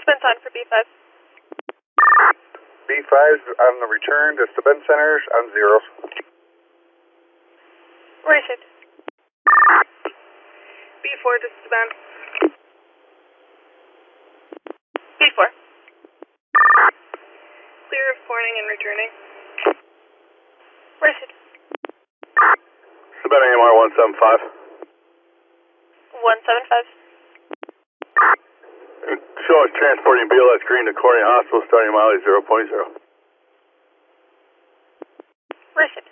Spence on for B5. B5's on the return to Spence Centers on zeros. Received. B4 to Spence. B4. Clear of porting and returning. Received. Spence AMR 175. 175. Show us transporting BLS Green to Corning Hospital, starting mileage 0.0. Received.